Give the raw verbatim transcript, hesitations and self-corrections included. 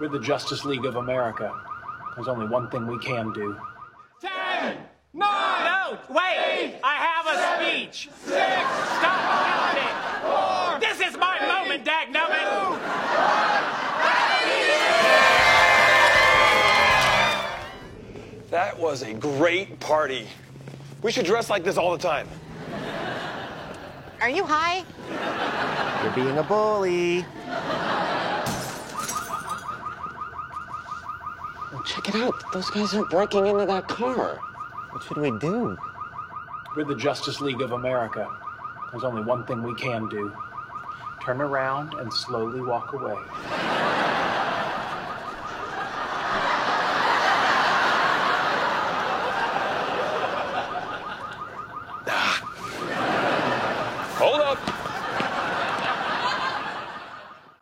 We're the Justice League of America. There's only one thing we can do. Ten, nine, No, wait! eight, I have a seven, speech! six, Stop counting! four, This is my three, moment, dagnabbit! That was a great party. We should dress like this all the time. Are you high? You're being a bully. Well, check it out. Those guys are breaking into that car. What should we do? We're the Justice League of America. There's only one thing we can do. Turn around and slowly walk away.